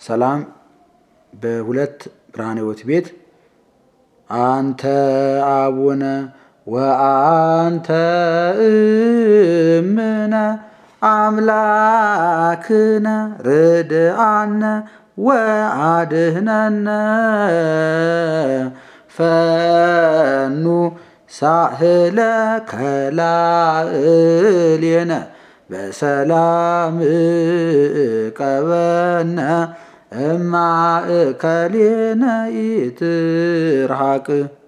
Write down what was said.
ሰላም በሁለት ብርሃነ ሕይወት ቤት አንተ አቡነ ወአንተ እምነ አምላክነ ርድአነ ወአድኅነነ ፈኑ ሳህለ ከላእሌነ በሰላም ቀበነ እማእከሌነ ኢትርሐቅ